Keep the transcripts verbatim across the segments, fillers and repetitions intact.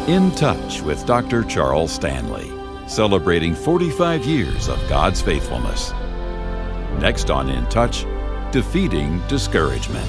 In Touch with Doctor Charles Stanley, celebrating forty-five years of God's faithfulness. Next on In Touch, defeating discouragement.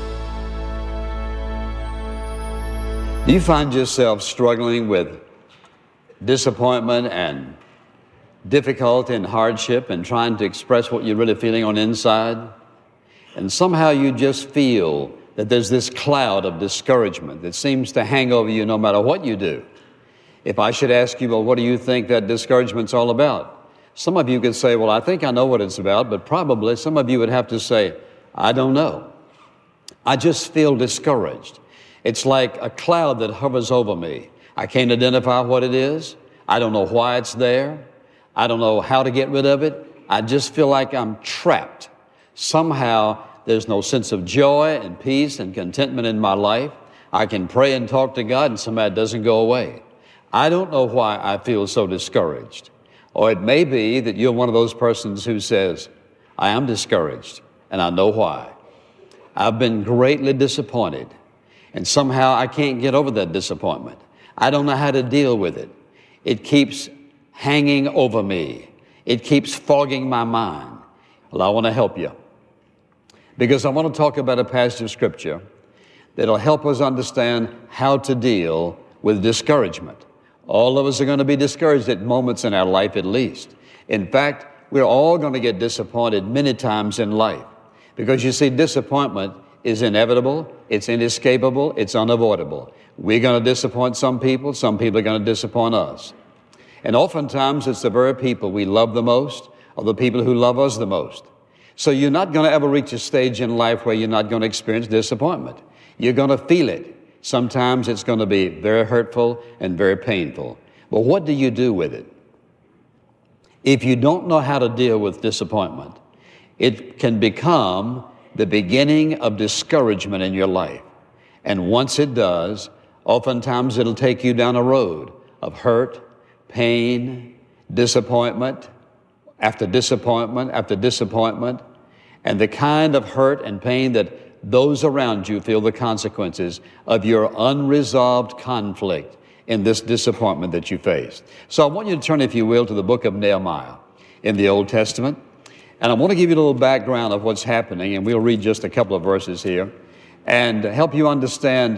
Do you find yourself struggling with disappointment and difficulty and hardship and trying to express what you're really feeling on the inside? And somehow you just feel that there's this cloud of discouragement that seems to hang over you no matter what you do. If I should ask you, well, what do you think that discouragement's all about? Some of you could say, well, I think I know what it's about, but probably some of you would have to say, I don't know. I just feel discouraged. It's like a cloud that hovers over me. I can't identify what it is. I don't know why it's there. I don't know how to get rid of it. I just feel like I'm trapped. Somehow there's no sense of joy and peace and contentment in my life. I can pray and talk to God and somehow it doesn't go away. I don't know why I feel so discouraged. Or it may be that you're one of those persons who says, I am discouraged and I know why. I've been greatly disappointed and somehow I can't get over that disappointment. I don't know how to deal with it. It keeps hanging over me. It keeps fogging my mind. Well, I want to help you because I want to talk about a passage of Scripture that'll help us understand how to deal with discouragement. All of us are going to be discouraged at moments in our life at least. In fact, we're all going to get disappointed many times in life because you see, disappointment is inevitable, it's inescapable, it's unavoidable. We're going to disappoint some people, some people are going to disappoint us. And oftentimes it's the very people we love the most or the people who love us the most. So you're not going to ever reach a stage in life where you're not going to experience disappointment. You're going to feel it. Sometimes it's going to be very hurtful and very painful. But what do you do with it? If you don't know how to deal with disappointment, it can become the beginning of discouragement in your life. And once it does, oftentimes it'll take you down a road of hurt, pain, disappointment, after disappointment, after disappointment, and the kind of hurt and pain that those around you feel the consequences of your unresolved conflict in this disappointment that you faced. So I want you to turn, if you will, to the book of Nehemiah in the Old Testament. And I want to give you a little background of what's happening, and we'll read just a couple of verses here and help you understand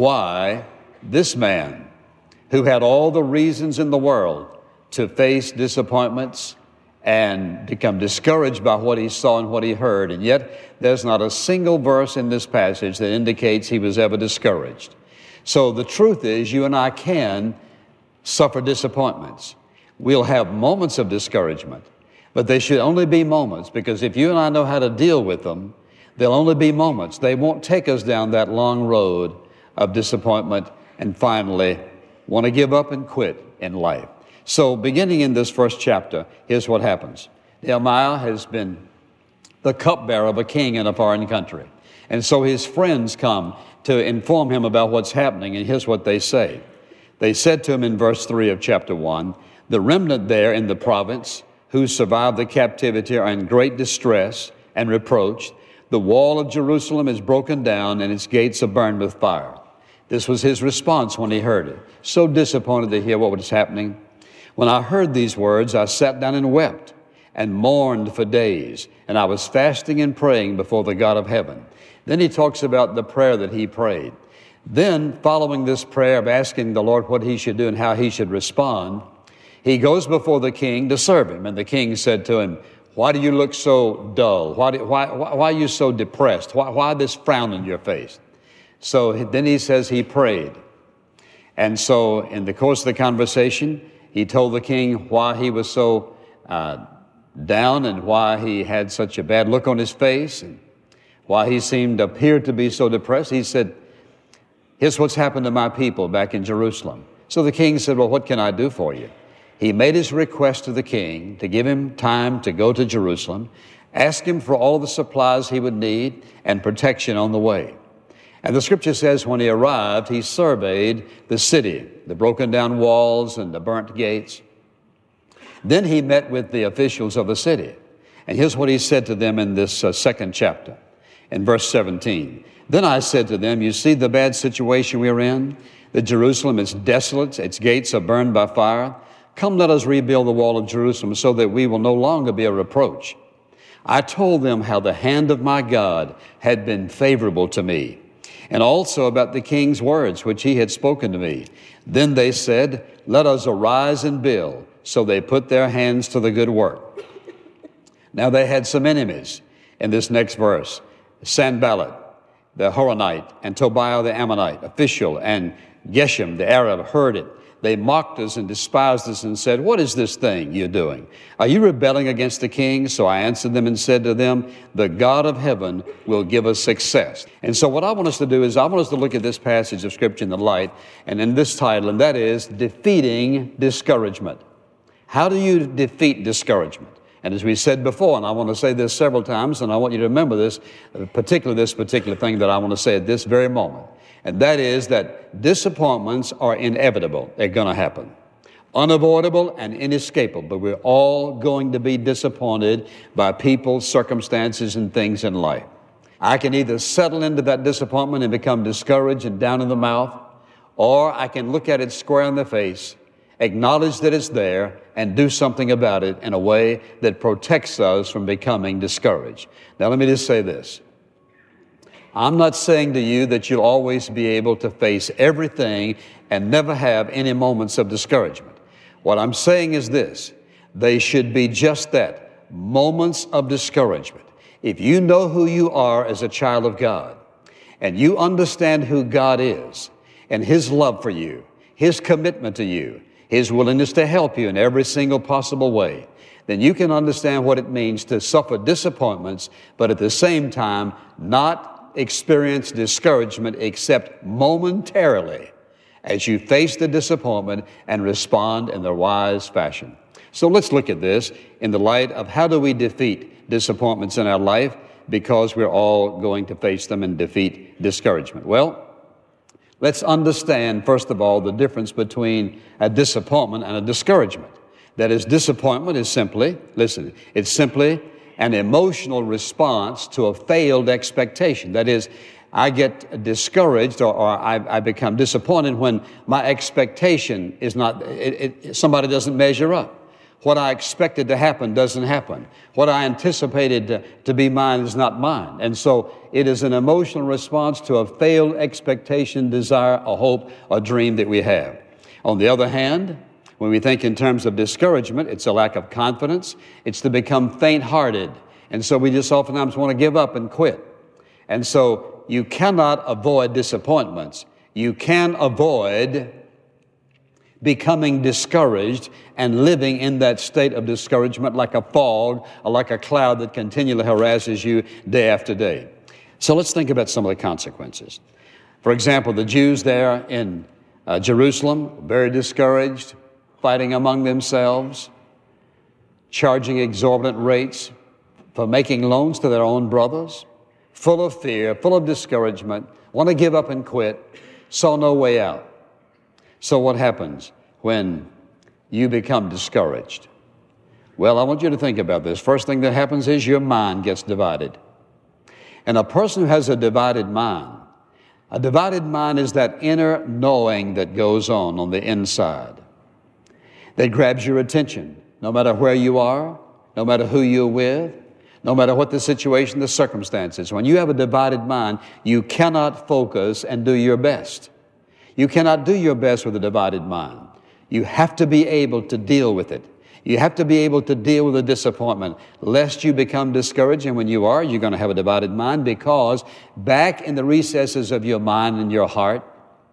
why this man, who had all the reasons in the world to face disappointments and become discouraged by what he saw and what he heard, and yet there's not a single verse in this passage that indicates he was ever discouraged. So the truth is, you and I can suffer disappointments. We'll have moments of discouragement, but they should only be moments, because if you and I know how to deal with them, they'll only be moments. They won't take us down that long road of disappointment and finally want to give up and quit in life. So beginning in this first chapter, here's what happens. Nehemiah has been the cupbearer of a king in a foreign country. And so his friends come to inform him about what's happening, and here's what they say. They said to him in verse three of chapter one, the remnant there in the province who survived the captivity are in great distress and reproach. The wall of Jerusalem is broken down and its gates are burned with fire. This was his response when he heard it. So disappointed to hear what was happening. When I heard these words, I sat down and wept and mourned for days, and I was fasting and praying before the God of heaven. Then he talks about the prayer that he prayed. Then, following this prayer of asking the Lord what he should do and how he should respond, he goes before the king to serve him. And the king said to him, why do you look so dull? Why, do, why, why, why are you so depressed? Why, why this frown on your face? So then he says he prayed. And so in the course of the conversation, he told the king why he was so uh, down and why he had such a bad look on his face and why he seemed appeared to be so depressed. He said, here's what's happened to my people back in Jerusalem. So the king said, well, what can I do for you? He made his request to the king to give him time to go to Jerusalem, ask him for all the supplies he would need and protection on the way. And the scripture says when he arrived, he surveyed the city, the broken down walls and the burnt gates. Then he met with the officials of the city. And here's what he said to them in this uh, second chapter, in verse seventeen. Then I said to them, you see the bad situation we're in? That Jerusalem is desolate, its gates are burned by fire. Come, let us rebuild the wall of Jerusalem so that we will no longer be a reproach. I told them how the hand of my God had been favorable to me, and also about the king's words which he had spoken to me. Then they said, let us arise and build. So they put their hands to the good work. Now they had some enemies in this next verse. Sanballat, the Horonite, and Tobiah the Ammonite, official, and Geshem the Arab heard it. They mocked us and despised us and said, what is this thing you're doing? Are you rebelling against the king? So I answered them and said to them, the God of heaven will give us success. And so what I want us to do is I want us to look at this passage of Scripture in the light and in this title, and that is Defeating Discouragement. How do you defeat discouragement? And as we said before, and I want to say this several times, and I want you to remember this, particularly this particular thing that I want to say at this very moment. And that is that disappointments are inevitable. They're going to happen. Unavoidable and inescapable. But we're all going to be disappointed by people, circumstances, and things in life. I can either settle into that disappointment and become discouraged and down in the mouth, or I can look at it square in the face, acknowledge that it's there, and do something about it in a way that protects us from becoming discouraged. Now, let me just say this. I'm not saying to you that you'll always be able to face everything and never have any moments of discouragement. What I'm saying is this. They should be just that, moments of discouragement. If you know who you are as a child of God, and you understand who God is, and His love for you, His commitment to you, His willingness to help you in every single possible way, then you can understand what it means to suffer disappointments, but at the same time not experience discouragement except momentarily as you face the disappointment and respond in the wise fashion. So let's look at this in the light of how do we defeat disappointments in our life, because we're all going to face them and defeat discouragement. Well, let's understand, first of all, the difference between a disappointment and a discouragement. That is, disappointment is simply, listen, it's simply an emotional response to a failed expectation. That is, I get discouraged or, or I, I become disappointed when my expectation is not, it, it, somebody doesn't measure up. What I expected to happen doesn't happen. What I anticipated to, to be mine is not mine. And so it is an emotional response to a failed expectation, desire, a hope, a dream that we have. On the other hand, when we think in terms of discouragement, it's a lack of confidence. It's to become faint-hearted. And so we just oftentimes want to give up and quit. And so you cannot avoid disappointments. You can avoid becoming discouraged and living in that state of discouragement like a fog or like a cloud that continually harasses you day after day. So let's think about some of the consequences. For example, the Jews there in uh, Jerusalem, very discouraged, fighting among themselves, charging exorbitant rates for making loans to their own brothers, full of fear, full of discouragement, want to give up and quit, saw no way out. So what happens when you become discouraged? Well, I want you to think about this. First thing that happens is your mind gets divided. And a person who has a divided mind, a divided mind is that inner knowing that goes on on the inside, that grabs your attention, no matter where you are, no matter who you're with, no matter what the situation, the circumstances. When you have a divided mind, you cannot focus and do your best. You cannot do your best with a divided mind. You have to be able to deal with it. You have to be able to deal with the disappointment, lest you become discouraged. And when you are, you're going to have a divided mind, because back in the recesses of your mind and your heart,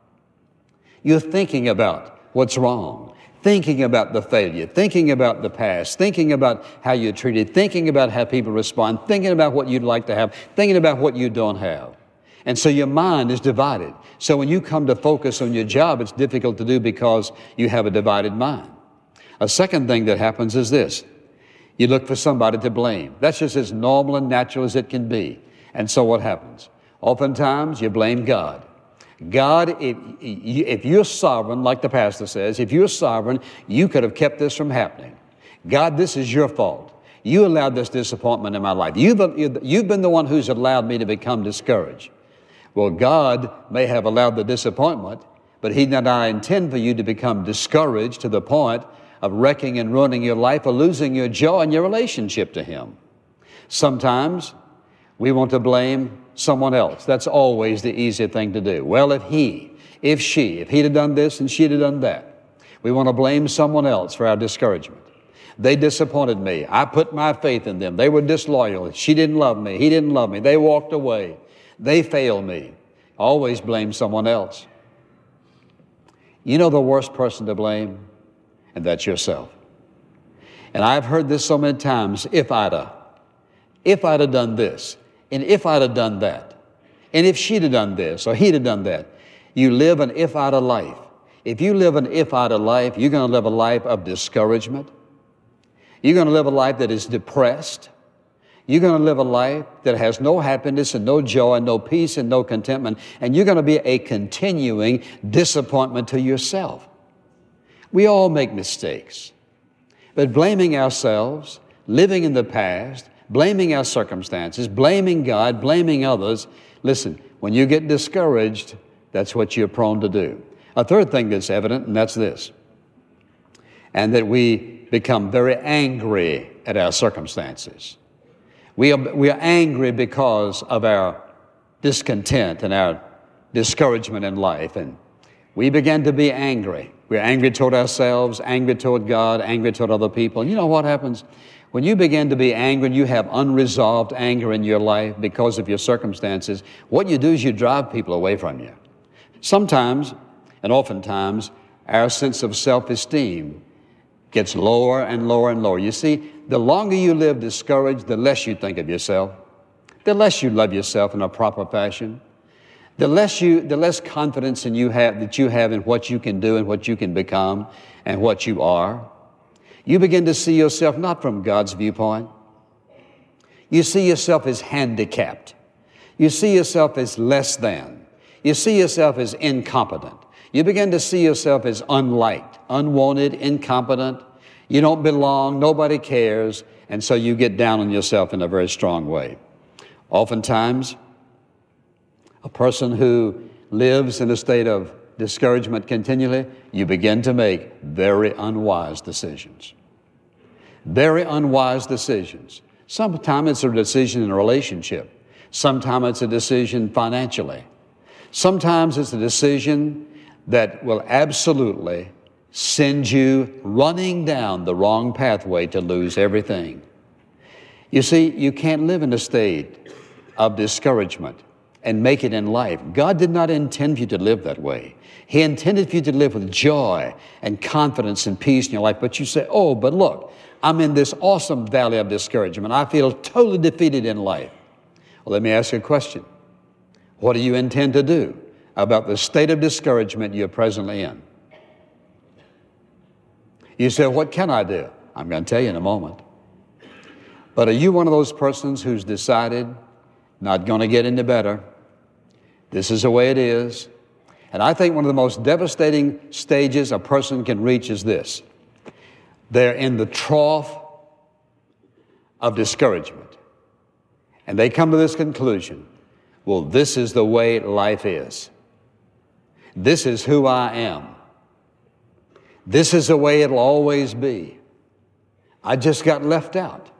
you're thinking about what's wrong, thinking about the failure, thinking about the past, thinking about how you're treated, thinking about how people respond, thinking about what you'd like to have, thinking about what you don't have. And so your mind is divided. So when you come to focus on your job, it's difficult to do because you have a divided mind. A second thing that happens is this. You look for somebody to blame. That's just as normal and natural as it can be. And so what happens? Oftentimes you blame God. God, if, if you're sovereign, like the pastor says, if you're sovereign, you could have kept this from happening. God, this is your fault. You allowed this disappointment in my life. You've, you've been the one who's allowed me to become discouraged. Well, God may have allowed the disappointment, but He did not intend for you to become discouraged to the point of wrecking and ruining your life or losing your joy in your relationship to Him. Sometimes we want to blame someone else. That's always the easy thing to do. Well, if he, if she, if he'd have done this and she'd have done that. We want to blame someone else for our discouragement. They disappointed me. I put my faith in them. They were disloyal. She didn't love me. He didn't love me. They walked away. They failed me. Always blame someone else. You know the worst person to blame? And that's yourself. And I've heard this so many times, if I'd have, if I'd have done this, and if I'd have done that, and if she'd have done this, or he'd have done that. You live an if I'd have life. If you live an if I'd have life, you're going to live a life of discouragement. You're going to live a life that is depressed. You're going to live a life that has no happiness and no joy and no peace and no contentment. And you're going to be a continuing disappointment to yourself. We all make mistakes. But blaming ourselves, living in the past, blaming our circumstances, blaming God, blaming others, listen, when you get discouraged, that's what you're prone to do. A third thing that's evident, and that's this, and that we become very angry at our circumstances. We are, we are angry because of our discontent and our discouragement in life, and we begin to be angry. We're angry toward ourselves, angry toward God, angry toward other people. And you know what happens? When you begin to be angry and you have unresolved anger in your life because of your circumstances, what you do is you drive people away from you. Sometimes, and oftentimes, our sense of self-esteem gets lower and lower and lower. You see, the longer you live discouraged, the less you think of yourself, the less you love yourself in a proper fashion, the less you, the less confidence in you have that you have in what you can do and what you can become and what you are. You begin to see yourself not from God's viewpoint. You see yourself as handicapped. You see yourself as less than. You see yourself as incompetent. You begin to see yourself as unliked, unwanted, incompetent. You don't belong, nobody cares, and so you get down on yourself in a very strong way. Oftentimes, a person who lives in a state of discouragement continually, you begin to make very unwise decisions. Very unwise decisions. Sometimes it's a decision in a relationship. Sometimes it's a decision financially. Sometimes it's a decision that will absolutely send you running down the wrong pathway to lose everything. You see, you can't live in a state of discouragement and make it in life. God did not intend for you to live that way. He intended for you to live with joy and confidence and peace in your life. But you say, oh, but look, I'm in this awesome valley of discouragement. I feel totally defeated in life. Well, let me ask you a question. What do you intend to do about the state of discouragement you're presently in? You say, what can I do? I'm going to tell you in a moment. But are you one of those persons who's decided not going to get any better? This is the way it is. And I think one of the most devastating stages a person can reach is this. They're in the trough of discouragement. And they come to this conclusion. Well, this is the way life is. This is who I am. This is the way it'll always be. I just got left out.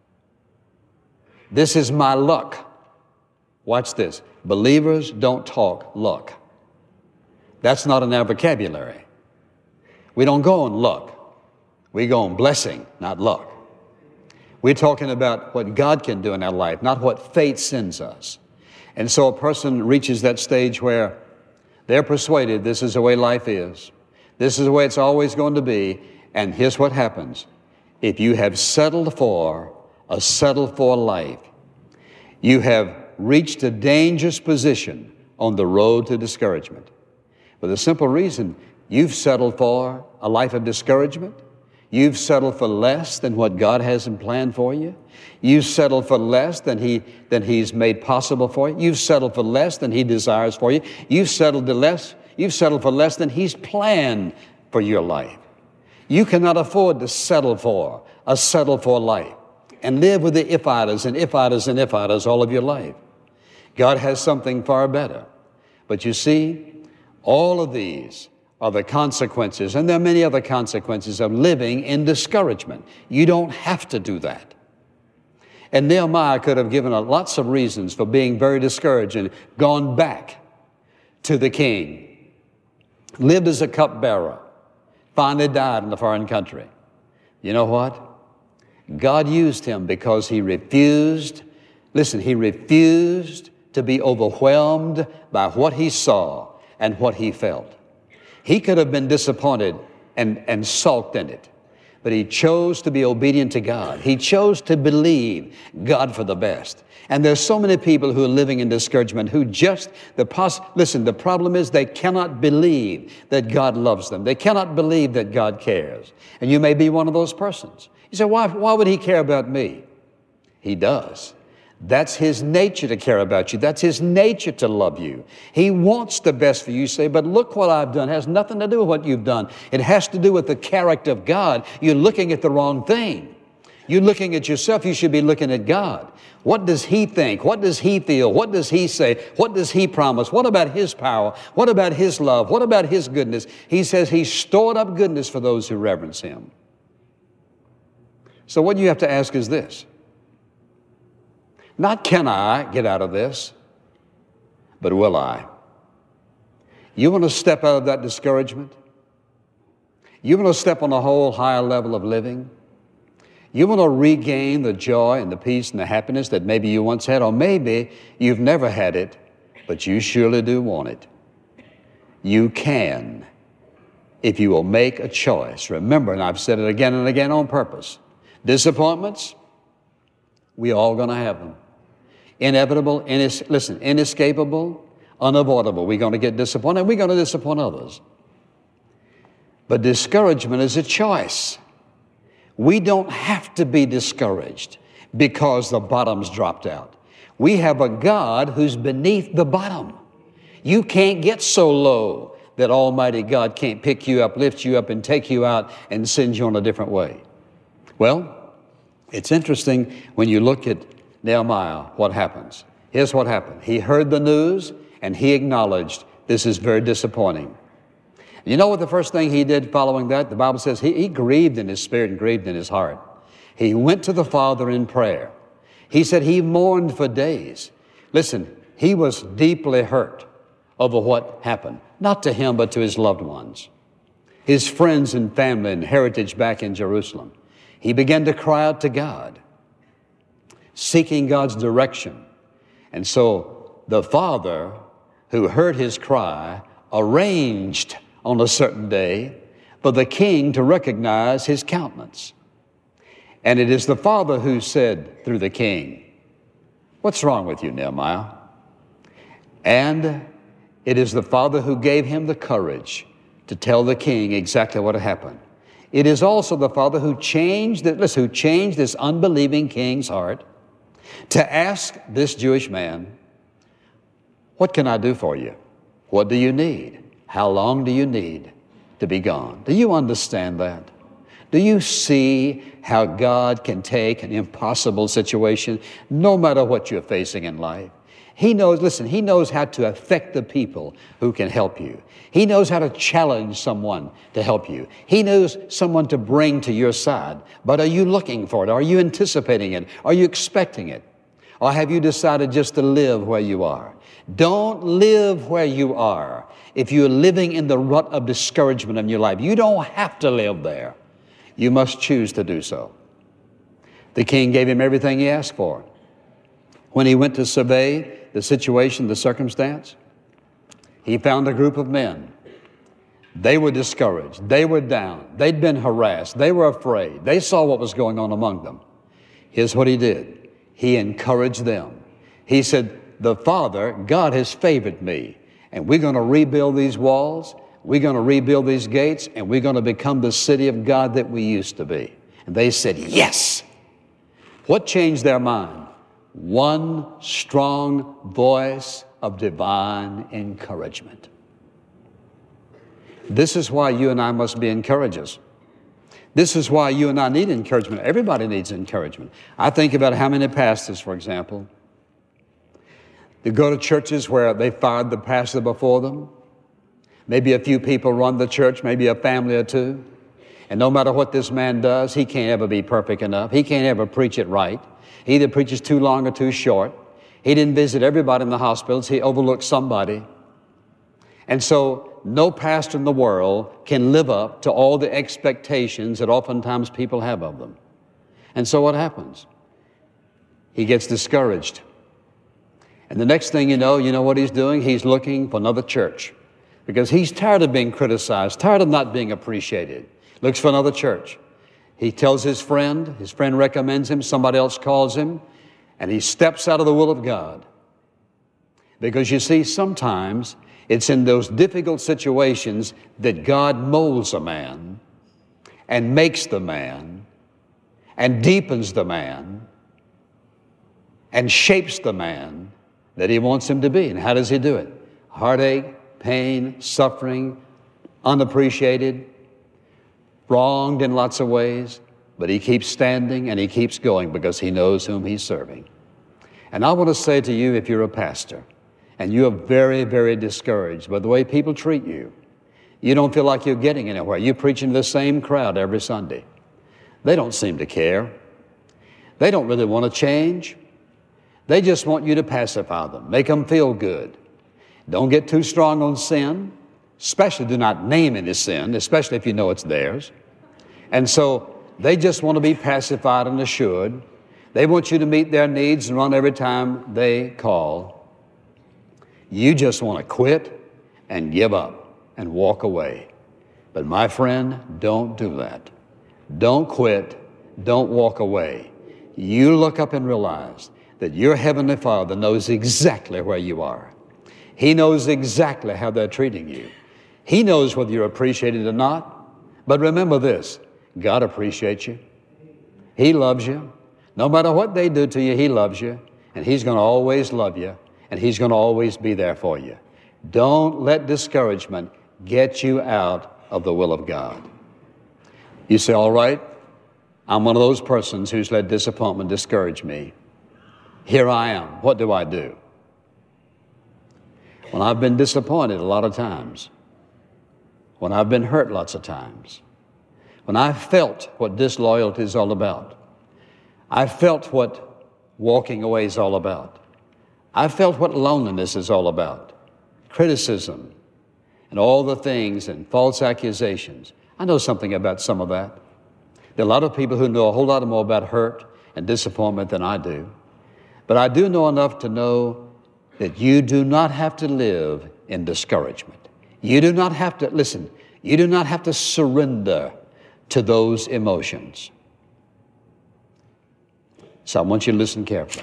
This is my luck. Watch this. Believers don't talk luck. That's not in our vocabulary. We don't go on luck. We go on blessing, not luck. We're talking about what God can do in our life, not what fate sends us. And so a person reaches that stage where they're persuaded this is the way life is. This is the way it's always going to be. And here's what happens. If you have settled for a settled for life, you have reached a dangerous position on the road to discouragement. For the simple reason, you've settled for a life of discouragement. You've settled for less than what God has in plan for you. You've settled for less than He than He's made possible for you. You've settled for less than He desires for you. You've settled for less, you've settled for less than He's planned for your life. You cannot afford to settle for a settle for life and live with the if-idas and if-idas and if-idas all of your life. God has something far better. But you see, all of these are the consequences, and there are many other consequences of living in discouragement. You don't have to do that. And Nehemiah could have given lots of reasons for being very discouraged and gone back to the king. Lived as a cupbearer, finally died in a foreign country. You know what? God used him because he refused, listen, he refused to be overwhelmed by what he saw and what he felt. He could have been disappointed and, and sulked in it, but he chose to be obedient to God. He chose to believe God for the best. And there's so many people who are living in discouragement who just, the pos- listen, the problem is they cannot believe that God loves them. They cannot believe that God cares. And you may be one of those persons. You say, why, why would he care about me? He does. That's his nature to care about you. That's his nature to love you. He wants the best for you. You say, but look what I've done. It has nothing to do with what you've done. It has to do with the character of God. You're looking at the wrong thing. You're looking at yourself. You should be looking at God. What does he think? What does he feel? What does he say? What does he promise? What about his power? What about his love? What about his goodness? He says he's stored up goodness for those who reverence him. So what you have to ask is this. Not can I get out of this, but will I? You want to step out of that discouragement? You want to step on a whole higher level of living? You want to regain the joy and the peace and the happiness that maybe you once had, or maybe you've never had it, but you surely do want it. You can, if you will make a choice. Remember, and I've said it again and again on purpose, disappointments, we're all going to have them. Inevitable, ines- listen, inescapable, unavoidable. We're going to get disappointed, and we're going to disappoint others. But discouragement is a choice. We don't have to be discouraged because the bottom's dropped out. We have a God who's beneath the bottom. You can't get so low that Almighty God can't pick you up, lift you up, and take you out and send you on a different way. Well, it's interesting when you look at Nehemiah, what happens? Here's what happened. He heard the news and he acknowledged this is very disappointing. You know what the first thing he did following that? The Bible says he, he grieved in his spirit and grieved in his heart. He went to the Father in prayer. He said he mourned for days. Listen, he was deeply hurt over what happened, not to him, but to his loved ones, his friends and family and heritage back in Jerusalem. He began to cry out to God, seeking God's direction. And so the Father, who heard his cry, arranged on a certain day for the king to recognize his countenance. And it is the Father who said through the king, "What's wrong with you, Nehemiah?" And it is the Father who gave him the courage to tell the king exactly what had happened. It is also the Father who changed, the, listen, who changed this unbelieving king's heart to ask this Jewish man, "What can I do for you? What do you need? How long do you need to be gone?" Do you understand that? Do you see how God can take an impossible situation, no matter what you're facing in life? He knows, listen, he knows how to affect the people who can help you. He knows how to challenge someone to help you. He knows someone to bring to your side. But are you looking for it? Are you anticipating it? Are you expecting it? Or have you decided just to live where you are? Don't live where you are if you're living in the rut of discouragement in your life. You don't have to live there. You must choose to do so. The king gave him everything he asked for. When he went to survey the situation, the circumstance, he found a group of men. They were discouraged. They were down. They'd been harassed. They were afraid. They saw what was going on among them. Here's what he did. He encouraged them. He said, "The Father, God has favored me, and we're going to rebuild these walls. We're going to rebuild these gates, and we're going to become the city of God that we used to be." And they said, "Yes." What changed their mind? One strong voice of divine encouragement. This is why you and I must be encouragers. This is why you and I need encouragement. Everybody needs encouragement. I think about how many pastors, for example, They go to churches where they fired the pastor before them. Maybe a few people run the church, maybe a family or two. And no matter what this man does, he can't ever be perfect enough. He can't ever preach it right. He either preaches too long or too short. He didn't visit everybody in the hospitals. He overlooked somebody. And so no pastor in the world can live up to all the expectations that oftentimes people have of them. And so what happens? He gets discouraged. And the next thing you know, you know what he's doing? He's looking for another church because he's tired of being criticized, tired of not being appreciated. Looks for another church. He tells his friend, his friend recommends him, somebody else calls him, and he steps out of the will of God. Because you see, sometimes it's in those difficult situations that God molds a man and makes the man and deepens the man and shapes the man that he wants him to be. And how does he do it? Heartache, pain, suffering, unappreciated, wronged in lots of ways, but he keeps standing and he keeps going because he knows whom he's serving. And I want to say to you, if you're a pastor and you are very, very discouraged by the way people treat you, you don't feel like you're getting anywhere. You're preaching to the same crowd every Sunday. They don't seem to care. They don't really want to change. They just want you to pacify them, make them feel good. Don't get too strong on sin. Especially do not name any sin, especially if you know it's theirs. And so they just want to be pacified and assured. They want you to meet their needs and run every time they call. You just want to quit and give up and walk away. But my friend, don't do that. Don't quit. Don't walk away. You look up and realize that your Heavenly Father knows exactly where you are. He knows exactly how they're treating you. He knows whether you're appreciated or not. But remember this, God appreciates you. He loves you. No matter what they do to you, He loves you. And He's going to always love you. And He's going to always be there for you. Don't let discouragement get you out of the will of God. You say, all right, I'm one of those persons who's let disappointment discourage me. Here I am. What do I do? Well, I've been disappointed a lot of times. When I've been hurt lots of times, when I've felt what disloyalty is all about, I've felt what walking away is all about, I've felt what loneliness is all about, criticism, and all the things and false accusations. I know something about some of that. There are a lot of people who know a whole lot more about hurt and disappointment than I do. But I do know enough to know that you do not have to live in discouragement. You do not have to, listen, you do not have to surrender to those emotions. So I want you to listen carefully.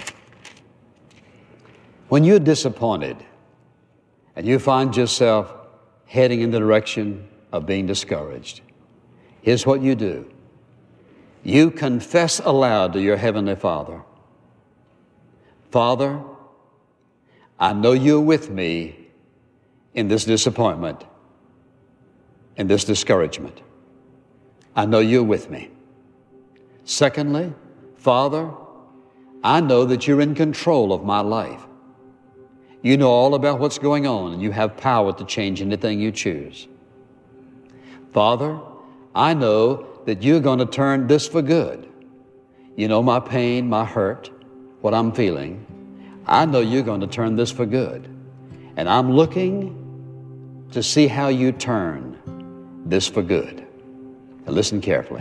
When you're disappointed and you find yourself heading in the direction of being discouraged, here's what you do. You confess aloud to your Heavenly Father, Father, I know you're with me in this disappointment, in this discouragement. I know you're with me. Secondly, Father, I know that you're in control of my life. You know all about what's going on, and you have power to change anything you choose. Father, I know that you're going to turn this for good. You know my pain, my hurt, what I'm feeling. I know you're going to turn this for good. And I'm looking to see how you turn this for good. Now listen carefully.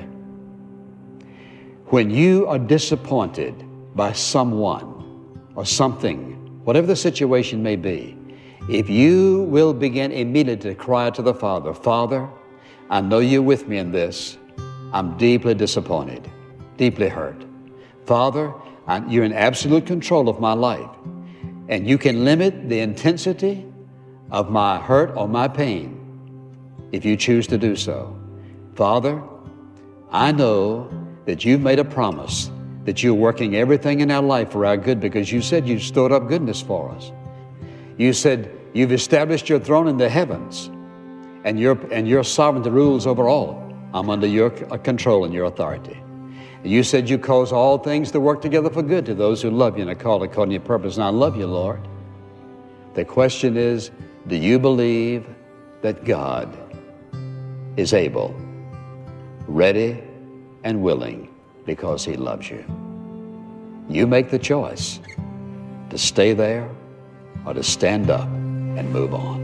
When you are disappointed by someone or something, whatever the situation may be, if you will begin immediately to cry to the Father, Father, I know you're with me in this. I'm deeply disappointed, deeply hurt. Father, I, you're in absolute control of my life, and you can limit the intensity of my hurt or my pain if you choose to do so. Father, I know that you've made a promise that you're working everything in our life for our good, because you said you've stored up goodness for us. You said you've established your throne in the heavens, and your, and your sovereignty rules over all. I'm under your control and your authority. And you said you cause all things to work together for good to those who love you and are called according to your purpose. And I love you, Lord. The question is, do you believe that God is able, ready, and willing because He loves you? You make the choice to stay there or to stand up and move on.